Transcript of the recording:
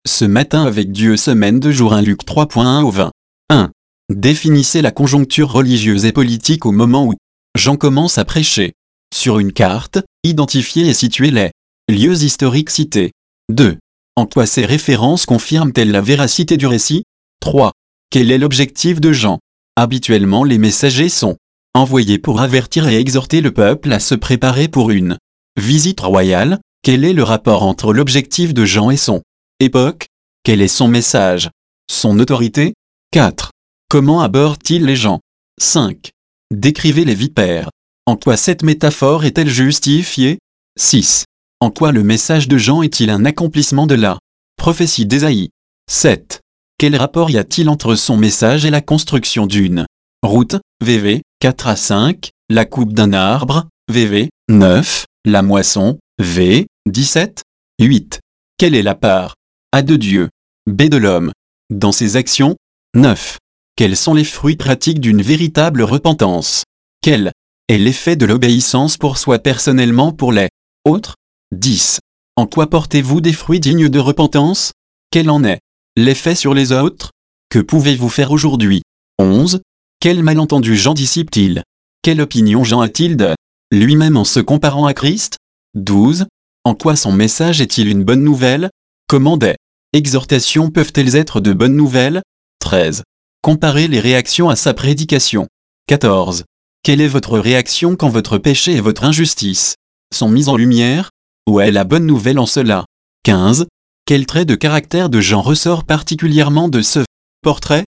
Ce matin avec Dieu, semaine de jour 1 Luc 3.1 au 20. 1. Définissez la conjoncture religieuse et politique au moment où Jean commence à prêcher. Sur une carte, identifiez et situez les lieux historiques cités. 2. En quoi ces références confirment-elles la véracité du récit? 3. Quel est l'objectif de Jean? Habituellement, les messagers sont envoyés pour avertir et exhorter le peuple à se préparer pour une visite royale. Quel est le rapport entre l'objectif de Jean et son époque? Quel est son message? Son autorité? 4. Comment aborde-t-il les gens? 5. Décrivez les vipères. En quoi cette métaphore est-elle justifiée? 6. En quoi le message de Jean est-il un accomplissement de la prophétie d'Ésaïe? 7. Quel rapport y a-t-il entre son message et la construction d'une route? VV 4 à 5. La coupe d'un arbre? VV 9. La moisson? V 17. 8. Quelle est la part A de Dieu, B de l'homme dans ses actions? 9. Quels sont les fruits pratiques d'une véritable repentance? Quel est l'effet de l'obéissance pour soi personnellement, pour les autres? 10. En quoi portez-vous des fruits dignes de repentance? Quel en est l'effet sur les autres? Que pouvez-vous faire aujourd'hui? 11. Quel malentendu Jean dissipe-t-il? Quelle opinion Jean a-t-il de lui-même en se comparant à Christ? 12. En quoi son message est-il une bonne nouvelle? Comment des exhortations peuvent-elles être de bonnes nouvelles? 13. Comparez les réactions à sa prédication. 14. Quelle est votre réaction quand votre péché et votre injustice sont mis en lumière? Où est la bonne nouvelle en cela? 15. Quel trait de caractère de Jean ressort particulièrement de ce portrait?